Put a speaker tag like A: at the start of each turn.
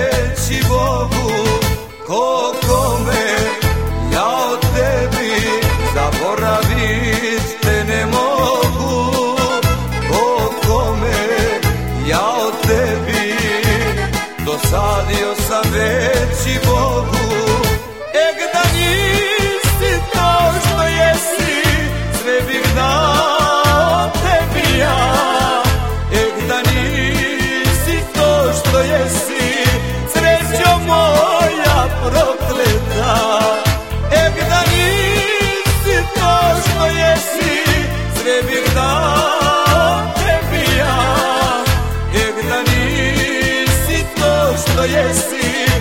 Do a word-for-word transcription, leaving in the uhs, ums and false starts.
A: reći Bogu ko kome, ja od tebi zaboravit te ne mogu. Ko kome, ja od tebi dosadio sam reći Bogu. Ek da nisi to što jesi, sve bih dao tebi ja. Ek da nisi to što jesi, srećo moja prokleta. Ek da nisi to što jesi, sve bih dao tebi ja. Ek da nisi to što jesi,